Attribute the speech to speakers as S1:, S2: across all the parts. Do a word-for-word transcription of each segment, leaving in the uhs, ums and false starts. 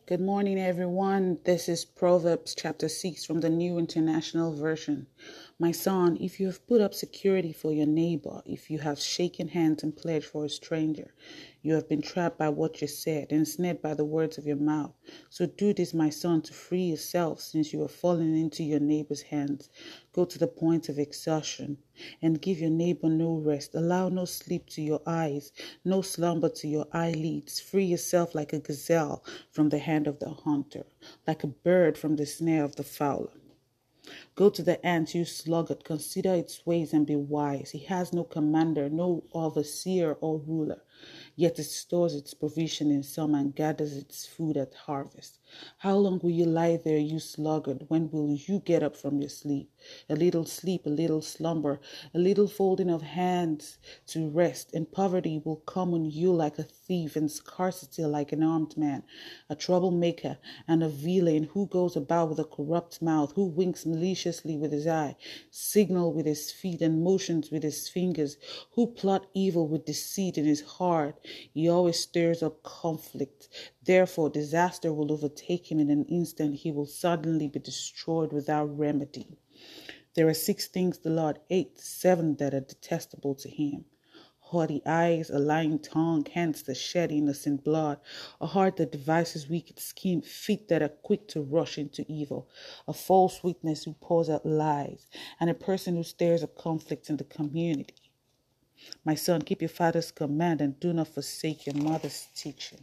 S1: Good morning, everyone. This is Proverbs chapter six from the New International Version. My son, if you have put up security for your neighbor, if you have shaken hands and pledged for a stranger, you have been trapped by what you said and snared by the words of your mouth. So do this, my son, to free yourself, since you have fallen into your neighbor's hands. Go to the point of exhaustion and give your neighbor no rest. Allow no sleep to your eyes, no slumber to your eyelids. Free yourself like a gazelle from the hand of the hunter, like a bird from the snare of the fowler. Go to the ant, you sluggard, consider its ways and be wise. He has no commander, no overseer or ruler, yet it stores its provision in summer and gathers its food at harvest. How long will you lie there, you sluggard? When will you get up from your sleep? A little sleep, a little slumber, a little folding of hands to rest, and poverty will come on you like a thief, and scarcity like an armed man, a troublemaker and a villain who goes about with a corrupt mouth, who winks maliciously with his eye, signal with his feet, and motions with his fingers, who plot evil with deceit in his heart. He always stirs up conflict. Therefore, disaster will overtake him in an instant. He will suddenly be destroyed without remedy. There are six things the Lord hates, seven that are detestable to him: haughty eyes, a lying tongue, hands that shed innocent blood, a heart that devises wicked scheme, feet that are quick to rush into evil, a false witness who pours out lies, and a person who stirs up conflict in the community. My son, keep your father's command and do not forsake your mother's teaching.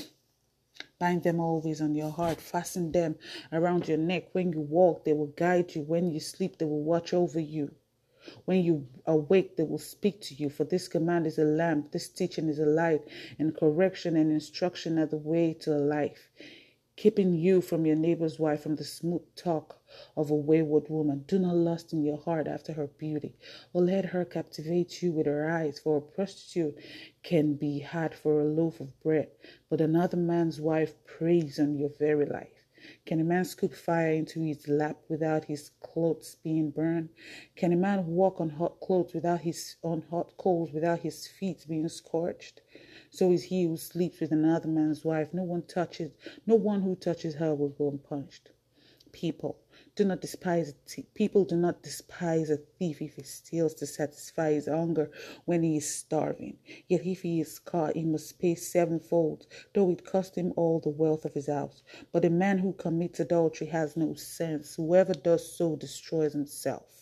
S1: Bind them always on your heart. Fasten them around your neck. When you walk, they will guide you. When you sleep, they will watch over you. When you awake, they will speak to you. For this command is a lamp, this teaching is a light, and correction and instruction are the way to life, keeping you from your neighbor's wife, from the smooth talk of a wayward woman. Do not lust in your heart after her beauty, or let her captivate you with her eyes. For a prostitute can be had for a loaf of bread, but another man's wife preys on your very life. Can a man scoop fire into his lap without his clothes being burned? Can a man walk on hot clothes without his on hot coals without his feet being scorched? So is he who sleeps with another man's wife. No one touches, no one who touches her will go unpunished. People do not despise people do not despise a thief if he steals to satisfy his hunger when he is starving. Yet if he is caught, he must pay sevenfold, though it cost him all the wealth of his house. But a man who commits adultery has no sense. Whoever does so destroys himself.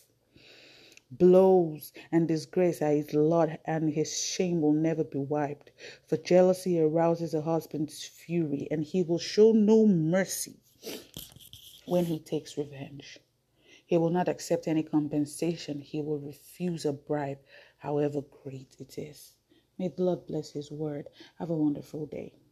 S1: Blows and disgrace are his lot, and his shame will never be wiped. For jealousy arouses a husband's fury, and he will show no mercy when he takes revenge. He will not accept any compensation. He will refuse a bribe, however great it is. May the Lord bless his word. Have a wonderful day.